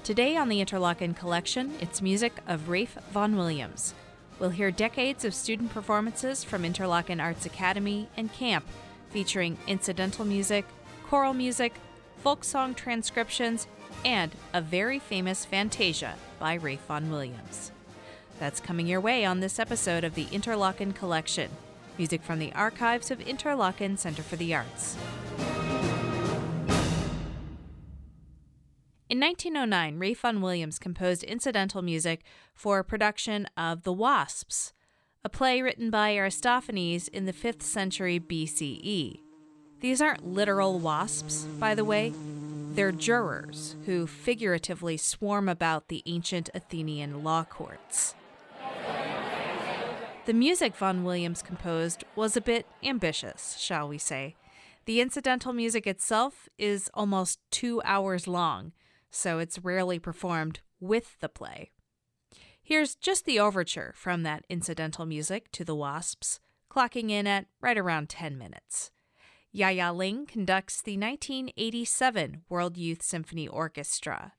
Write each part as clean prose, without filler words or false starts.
Today on the Interlochen Collection, it's music of Ralph Vaughan Williams. We'll hear decades of student performances from Interlochen Arts Academy and Camp, featuring incidental music, choral music, folk song transcriptions, and a very famous Fantasia by Ralph Vaughan Williams. That's coming your way on this episode of the Interlochen Collection, music from the archives of Interlochen Center for the Arts. In 1909, Ralph Vaughan Williams composed incidental music for a production of The Wasps, a play written by Aristophanes in the 5th century BCE. These aren't literal wasps, by the way. They're jurors who figuratively swarm about the ancient Athenian law courts. The music Vaughan Williams composed was a bit ambitious, shall we say. The incidental music itself is almost 2 hours long, so it's rarely performed with the play. Here's just the overture from that incidental music to The Wasps, clocking in at right around 10 minutes. Ya Ling conducts the 1987 World Youth Symphony Orchestra.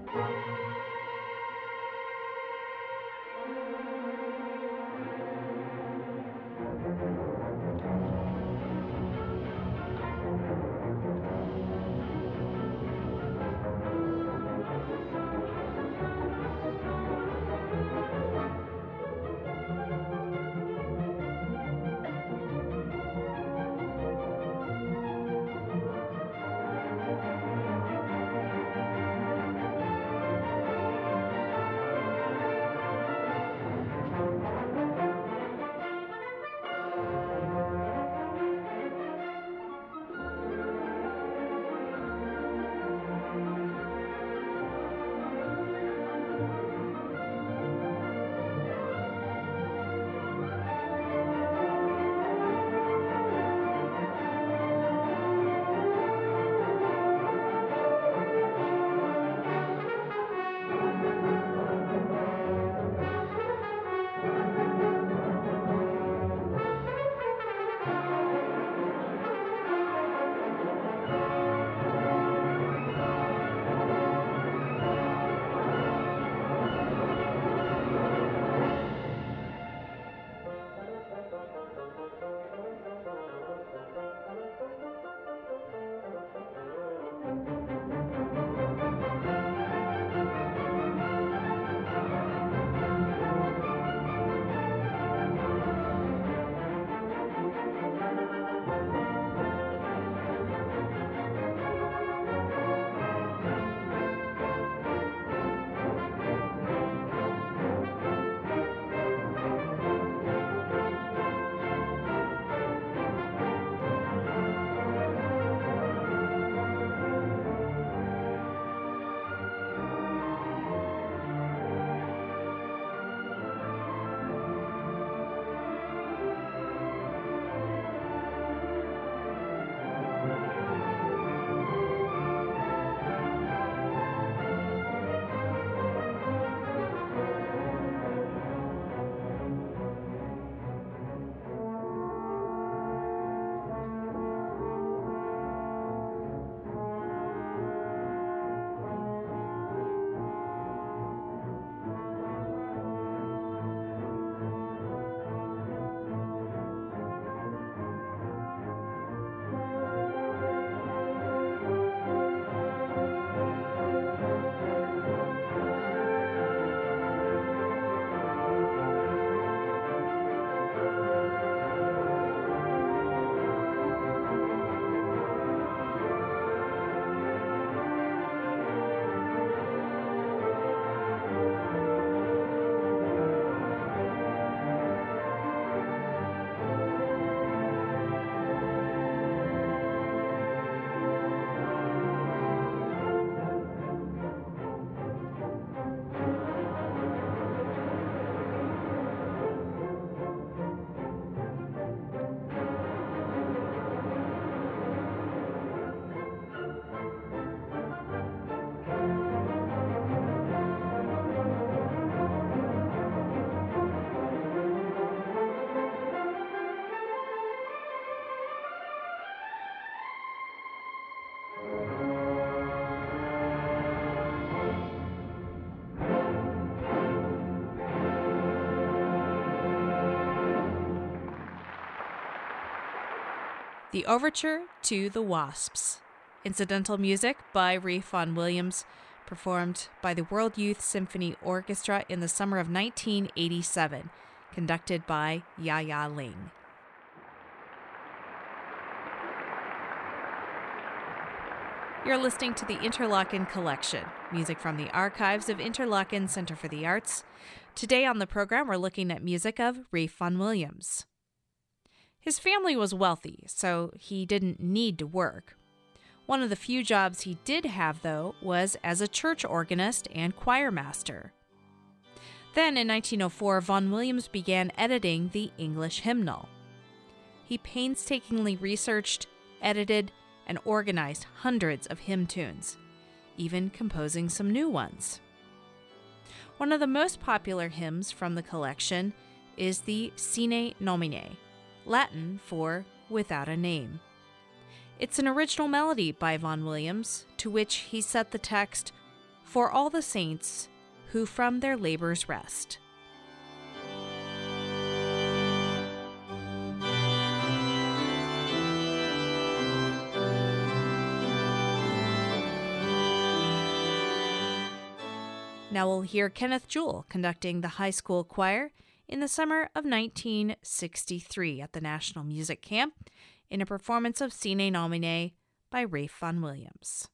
The Overture to the Wasps. Incidental music by Ralph Vaughan Williams, performed by the World Youth Symphony Orchestra in the summer of 1987, conducted by Ya-Ya Ling. You're listening to the Interlochen Collection, music from the archives of Interlochen Center for the Arts. Today on the program, we're looking at music of Ralph Vaughan Williams. His family was wealthy, so he didn't need to work. One of the few jobs he did have, though, was as a church organist and choir master. Then, in 1904, Vaughan Williams began editing the English hymnal. He painstakingly researched, edited, and organized hundreds of hymn tunes, even composing some new ones. One of the most popular hymns from the collection is the Sine Nomine, Latin for Without a Name. It's an original melody by Vaughan Williams, to which he set the text, For all the saints who from their labors rest. Now we'll hear Kenneth Jewell conducting the high school choir in the summer of 1963 at the National Music Camp in a performance of Sine Nomine by Ralph Vaughan Williams.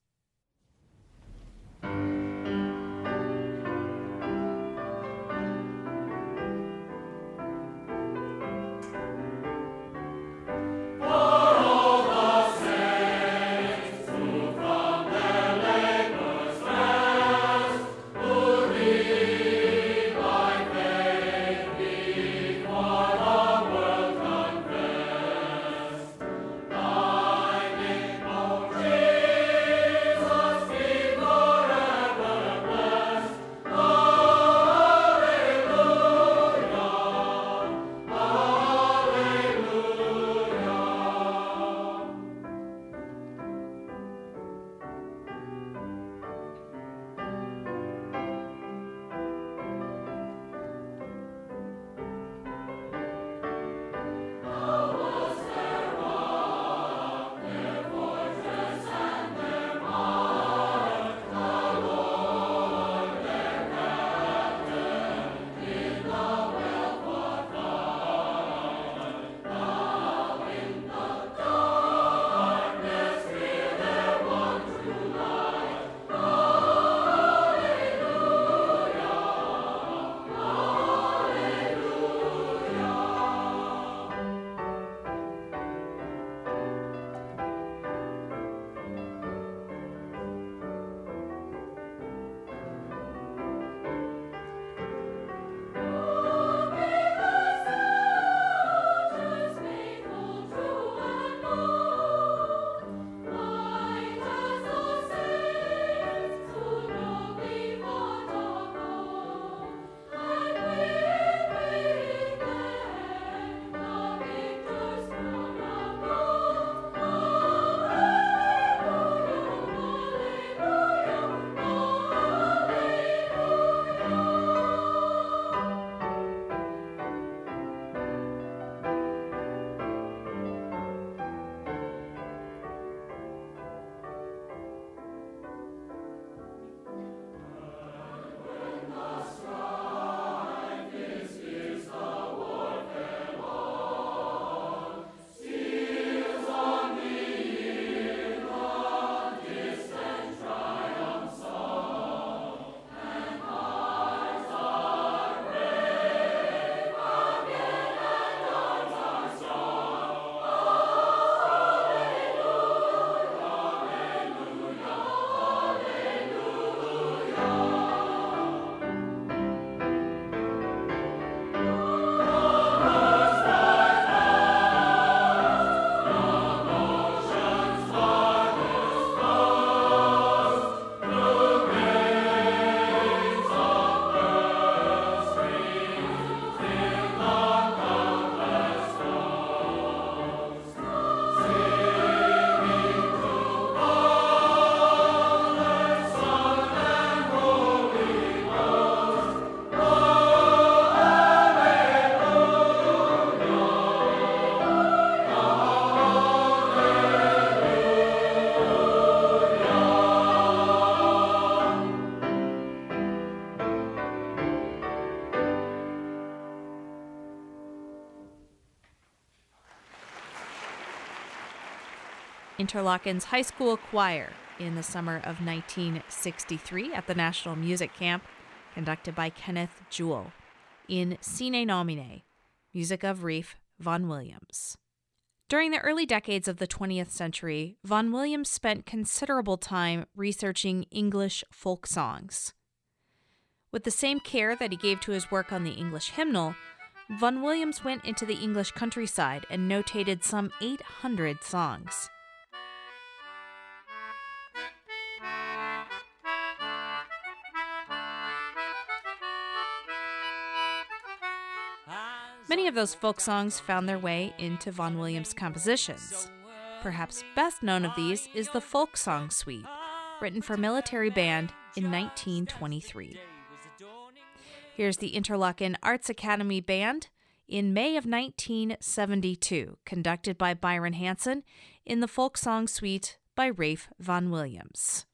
Interlochen's high school choir in the summer of 1963 at the National Music Camp, conducted by Kenneth Jewell in Sine Nomine, music of Ralph Vaughan Williams. During the early decades of the 20th century, Vaughan Williams spent considerable time researching English folk songs. With the same care that he gave to his work on the English hymnal, Vaughan Williams went into the English countryside and notated some 800 songs. Many of those folk songs found their way into Vaughan Williams' compositions. Perhaps best known of these is the Folk Song Suite, written for military band in 1923. Here's the Interlochen Arts Academy Band in May of 1972, conducted by Byron Hansen in the folk song suite by Ralph Vaughan Williams.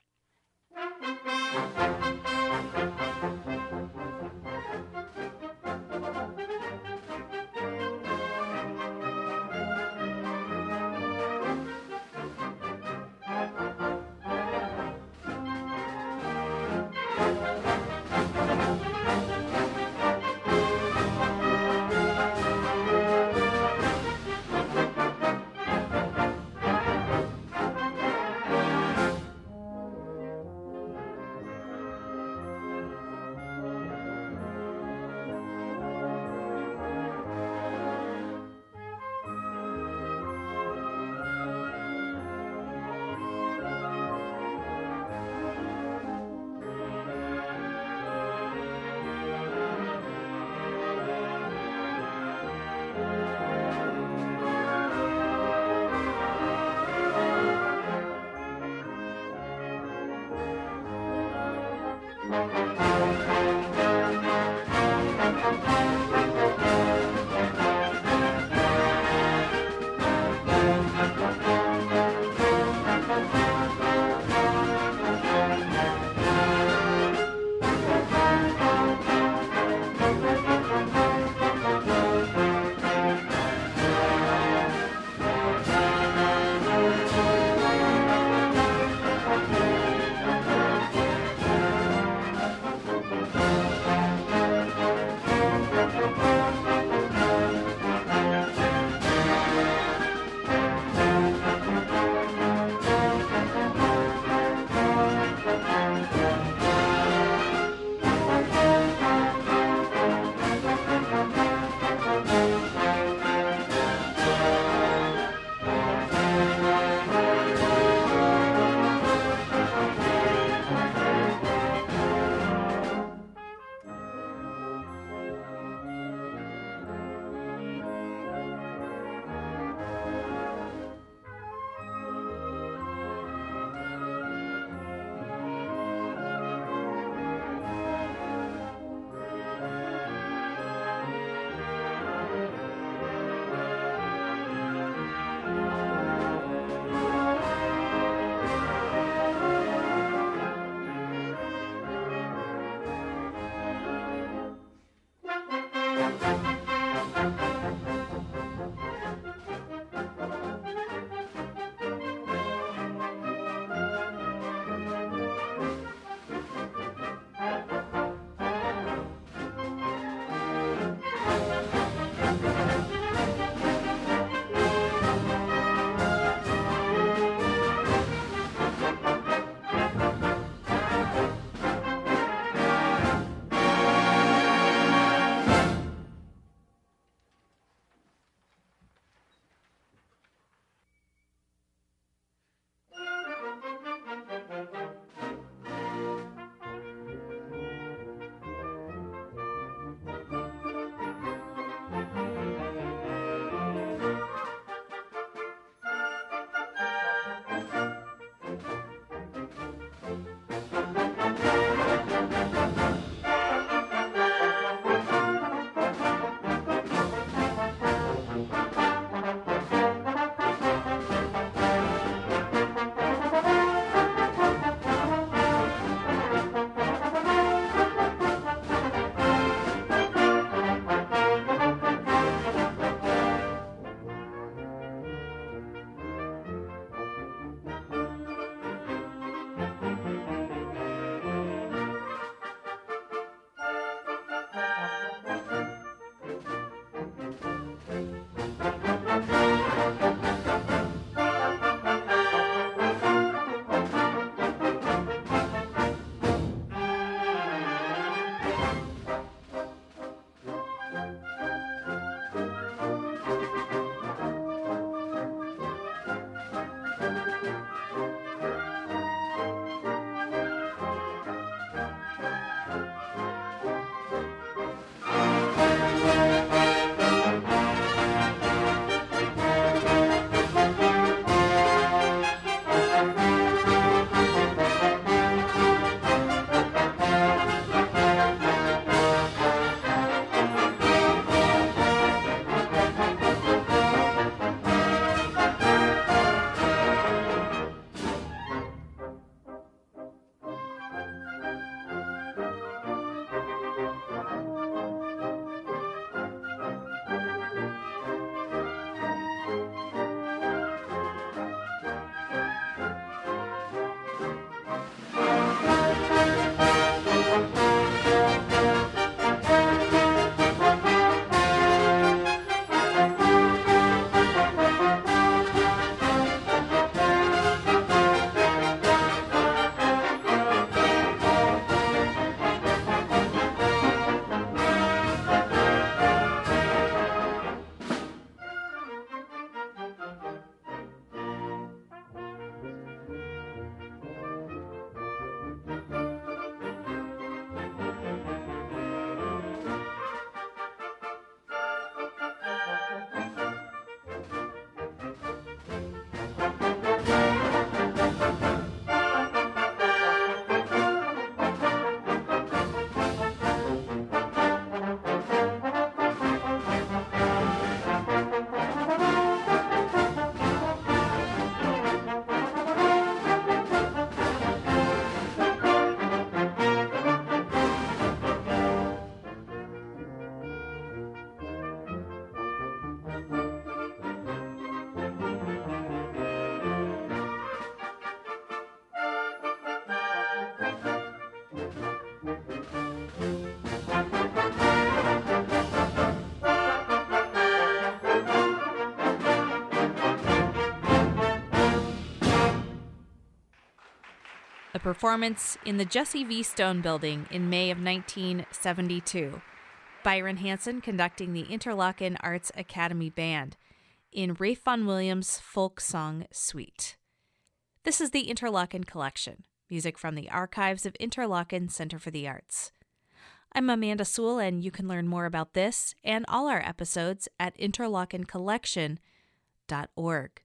a performance in the Jesse V. Stone Building in May of 1972. Byron Hansen conducting the Interlochen Arts Academy Band in Ralph Vaughan Williams' Folk Song Suite. This is the Interlochen Collection, music from the archives of Interlochen Center for the Arts. I'm Amanda Sewell, and you can learn more about this and all our episodes at interlochencollection.org.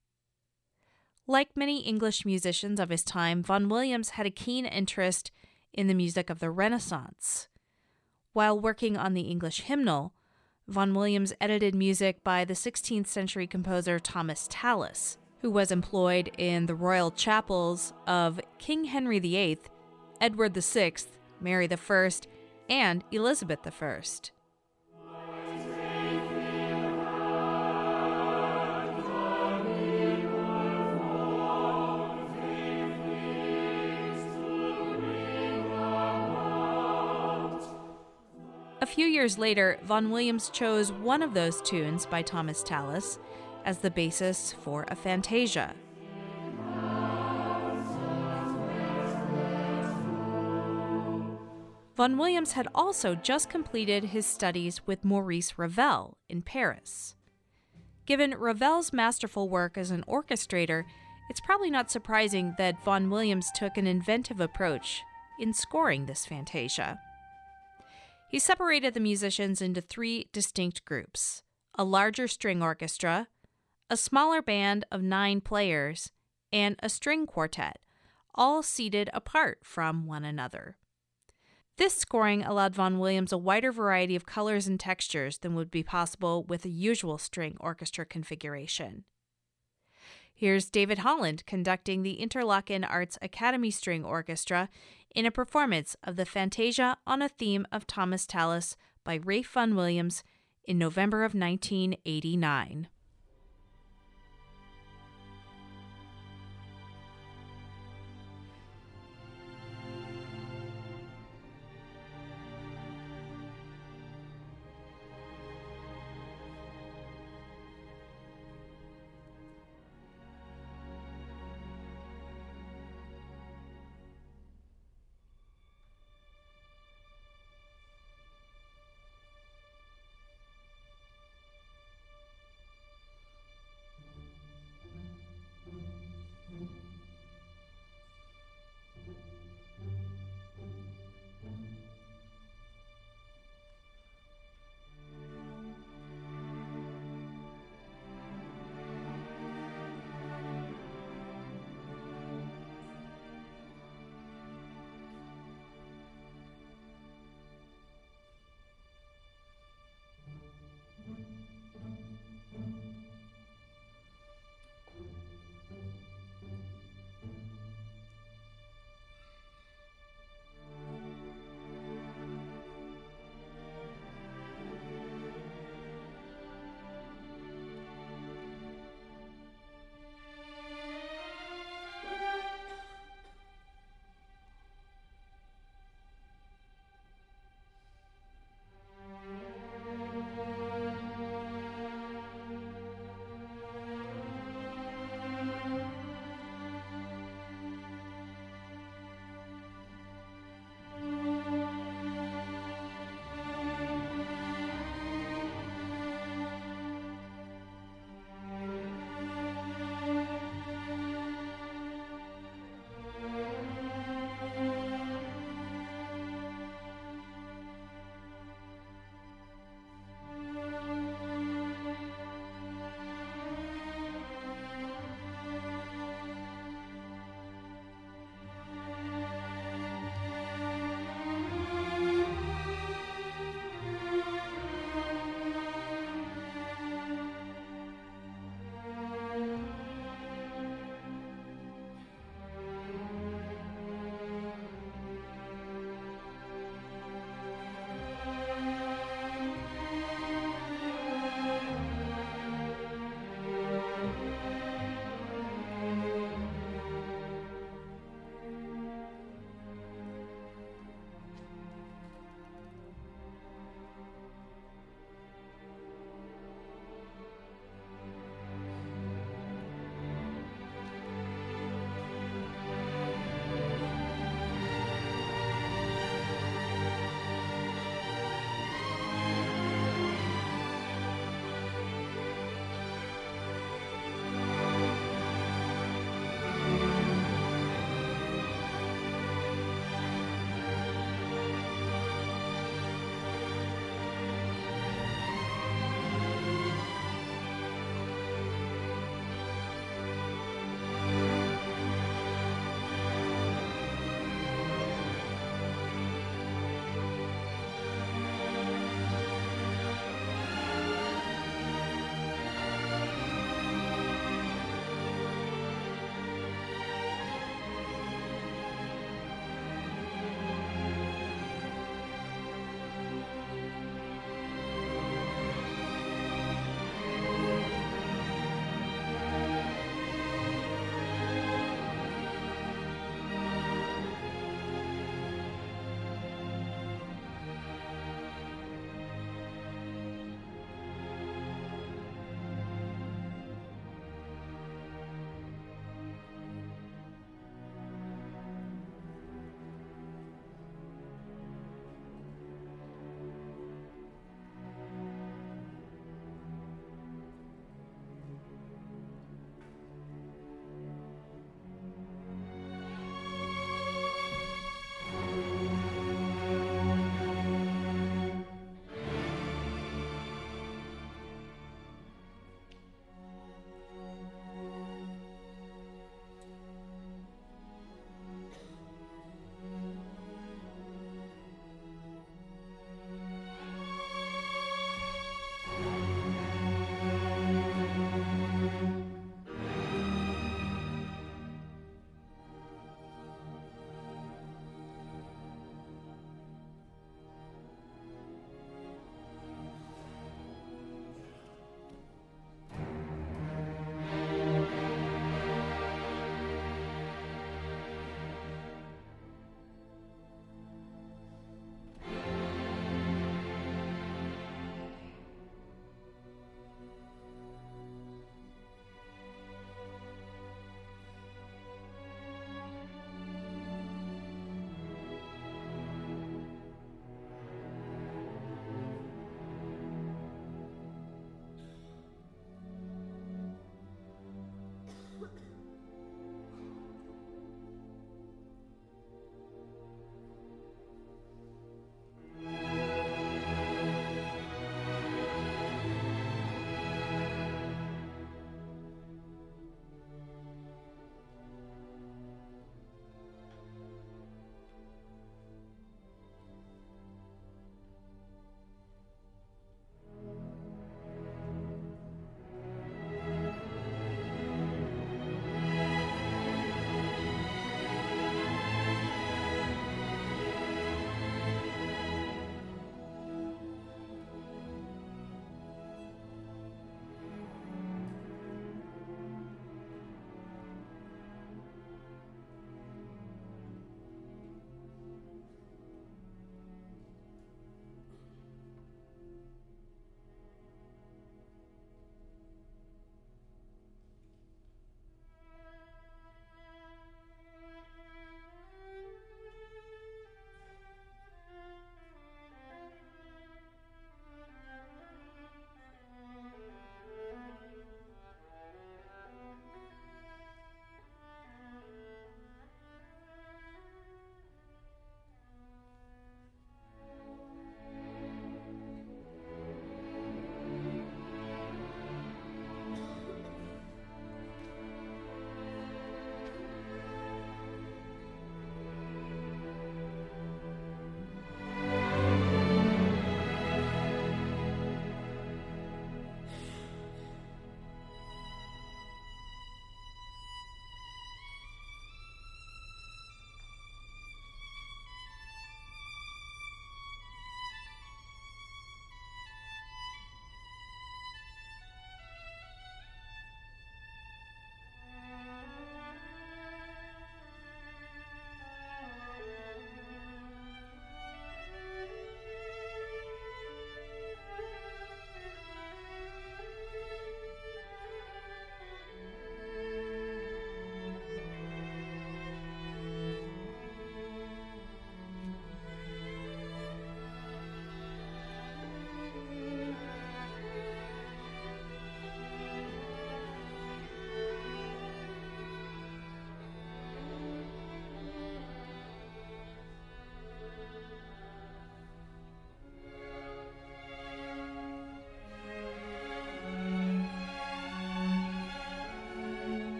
Like many English musicians of his time, Vaughan Williams had a keen interest in the music of the Renaissance. While working on the English hymnal, Vaughan Williams edited music by the 16th century composer Thomas Tallis, who was employed in the royal chapels of King Henry VIII, Edward VI, Mary I, and Elizabeth I. A few years later, Vaughan Williams chose one of those tunes by Thomas Tallis as the basis for a fantasia. Vaughan Williams had also just completed his studies with Maurice Ravel in Paris. Given Ravel's masterful work as an orchestrator, it's probably not surprising that Vaughan Williams took an inventive approach in scoring this fantasia. He separated the musicians into three distinct groups: a larger string orchestra, a smaller band of 9 players, and a string quartet, all seated apart from one another. This scoring allowed Vaughan Williams a wider variety of colors and textures than would be possible with a usual string orchestra configuration. Here's David Holland conducting the Interlochen Arts Academy String Orchestra in a performance of the Fantasia on a theme of Thomas Tallis by Ralph Vaughan Williams in November of 1989.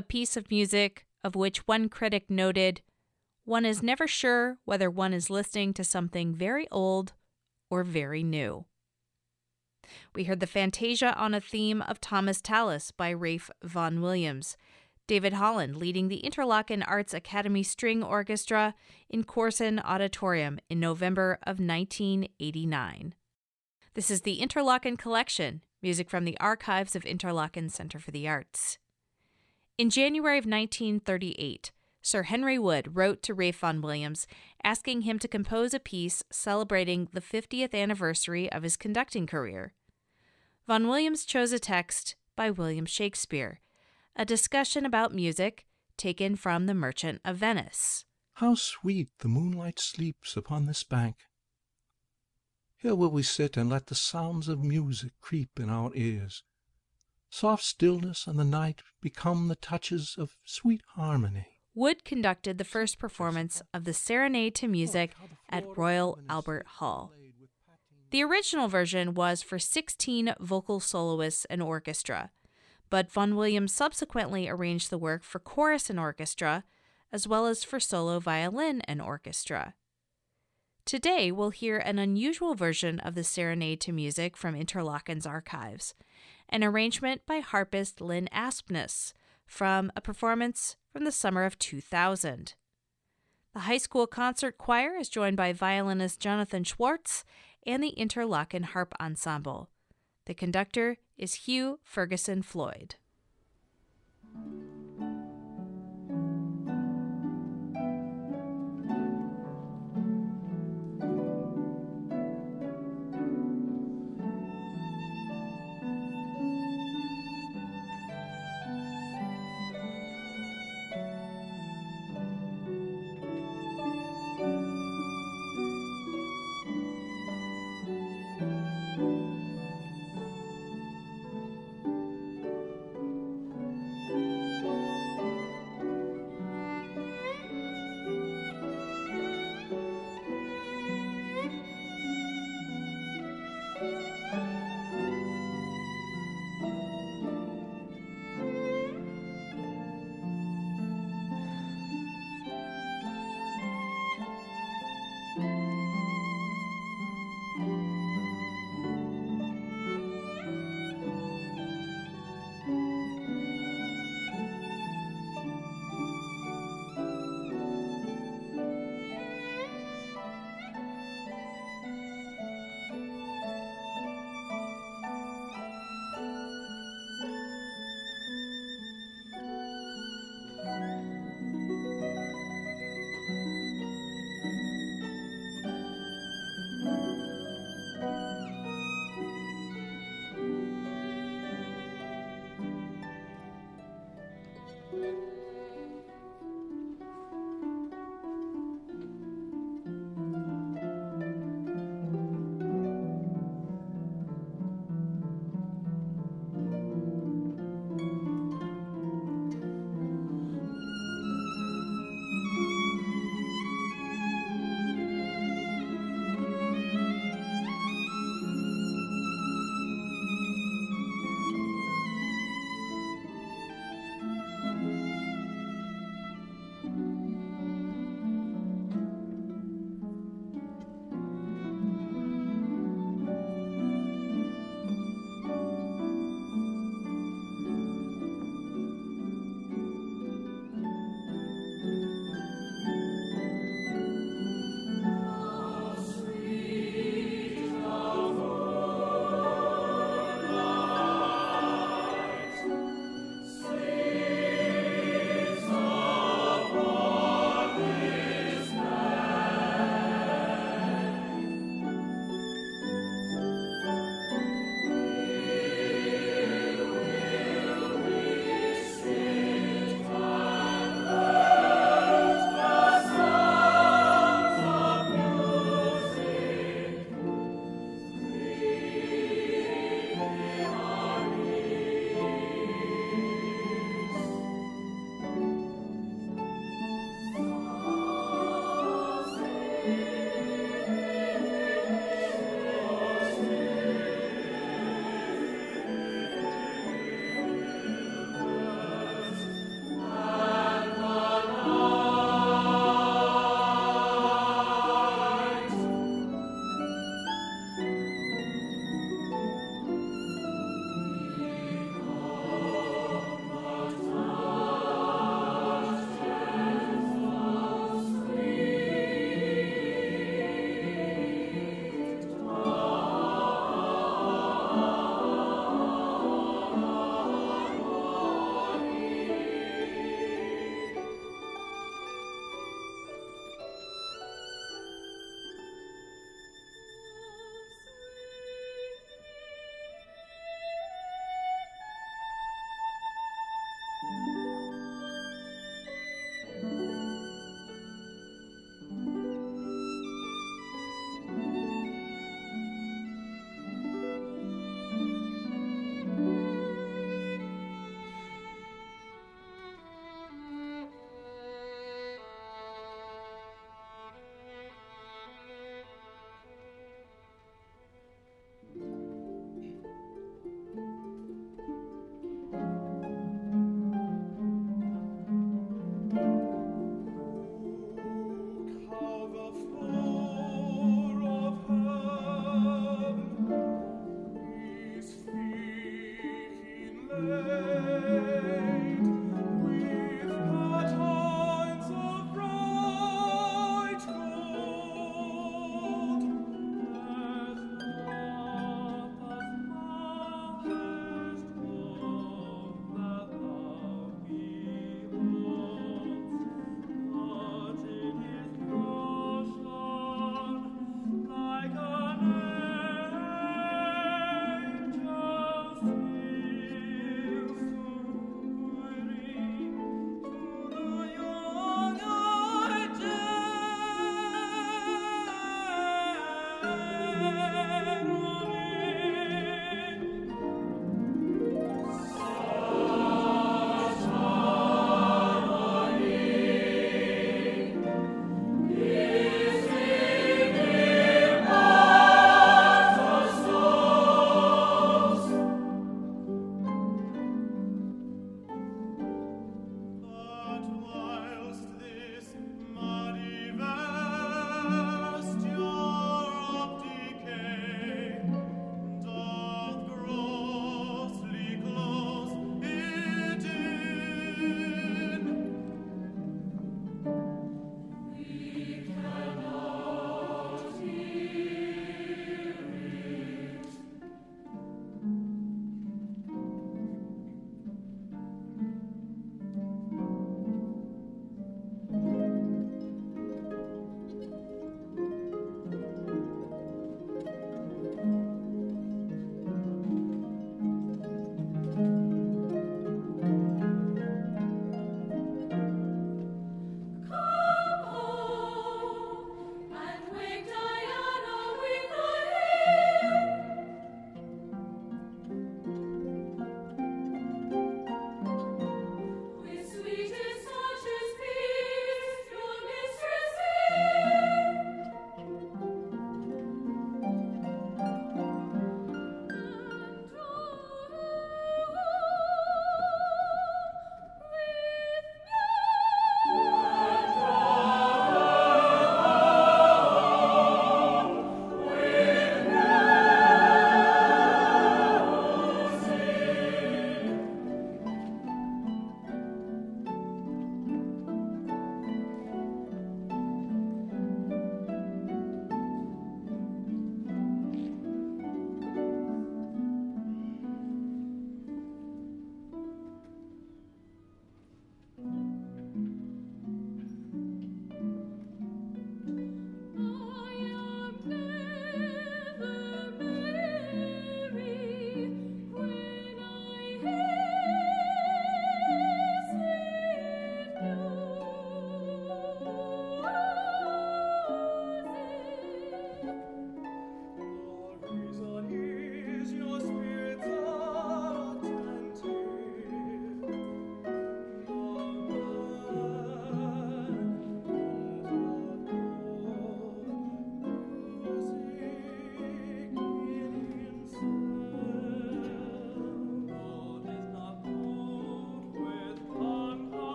a piece of music of which one critic noted, "One is never sure whether one is listening to something very old or very new." We heard the Fantasia on a theme of Thomas Tallis by Ralph Vaughan Williams, David Holland leading the Interlochen Arts Academy String Orchestra in Corson Auditorium in November of 1989. This is the Interlochen Collection, music from the archives of Interlochen Center for the Arts. In January of 1938, Sir Henry Wood wrote to Ralph Vaughan Williams asking him to compose a piece celebrating the 50th anniversary of his conducting career. Vaughan Williams chose a text by William Shakespeare, a discussion about music taken from The Merchant of Venice. How sweet the moonlight sleeps upon this bank! Here will we sit and let the sounds of music creep in our ears. Soft stillness and the night become the touches of sweet harmony. Wood conducted the first performance of the Serenade to Music at Royal Albert Hall. The original version was for 16 vocal soloists and orchestra, but Vaughan Williams subsequently arranged the work for chorus and orchestra, as well as for solo violin and orchestra. Today, we'll hear an unusual version of the Serenade to Music from Interlochen's archives, an arrangement by harpist Lynn Aspness from a performance from the summer of 2000. The high school concert choir is joined by violinist Jonathan Schwartz and the Interlochen Harp Ensemble. The conductor is Hugh Ferguson Floyd.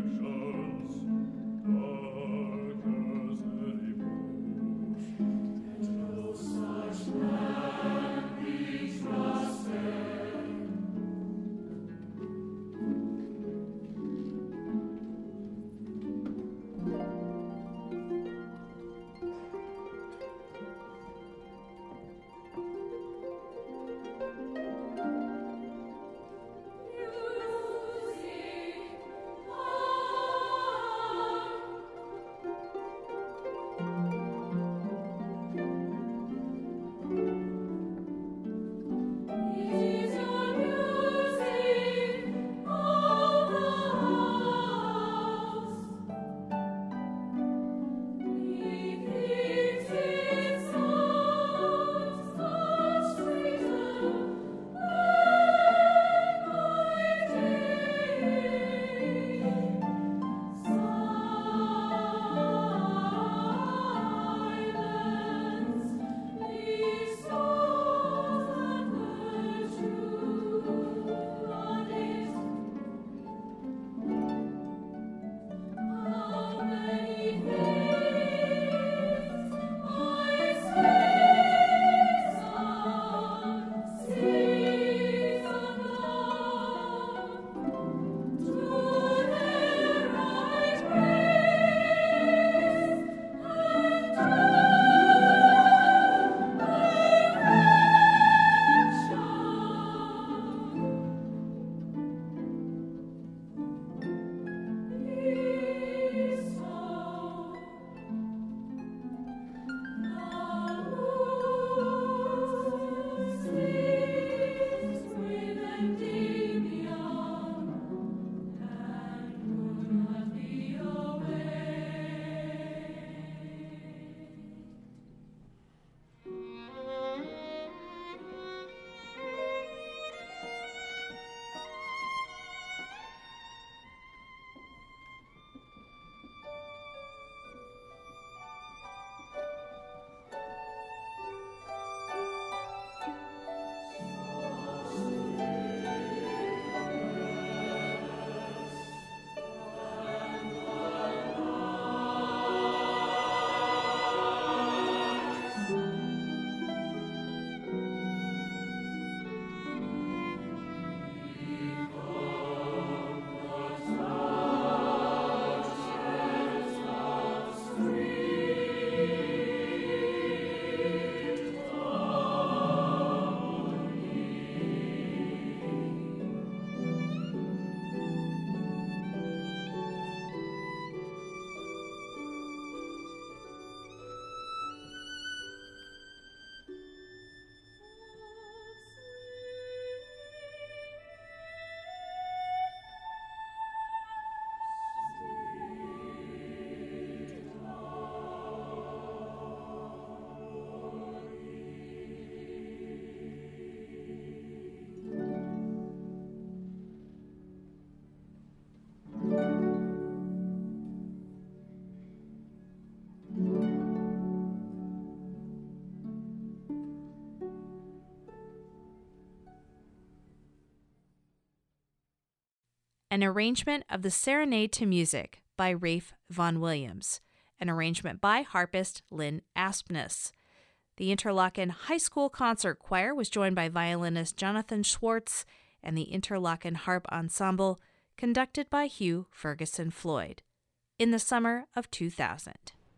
An arrangement of the Serenade to Music by Ralph Vaughan Williams, an arrangement by harpist Lynn Aspness. The Interlaken High School Concert Choir was joined by violinist Jonathan Schwartz and the Interlaken Harp Ensemble, conducted by Hugh Ferguson Floyd, in the summer of 2000.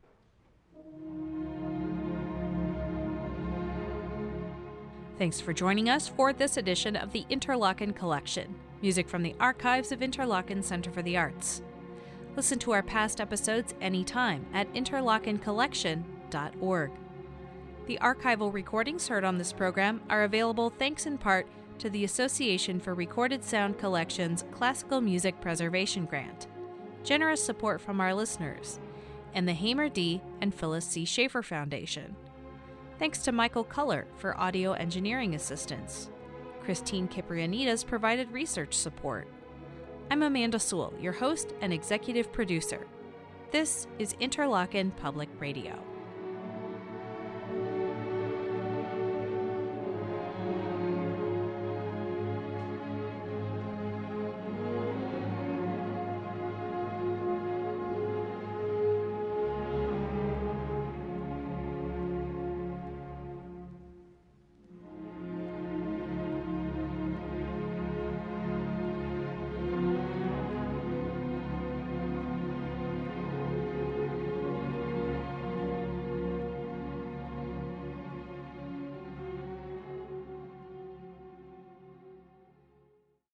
Thanks for joining us for this edition of the Interlaken Collection, music from the archives of Interlaken Center for the Arts. Listen to our past episodes anytime at interlakencollection.org. The archival recordings heard on this program are available thanks in part to the Association for Recorded Sound Collections Classical Music Preservation Grant, generous support from our listeners, and the Hamer D. and Phyllis C. Schaefer Foundation. Thanks to Michael Culler for audio engineering assistance. Christine Kiprianides provided research support. I'm Amanda Sewell, your host and executive producer. This is Interlaken Public Radio.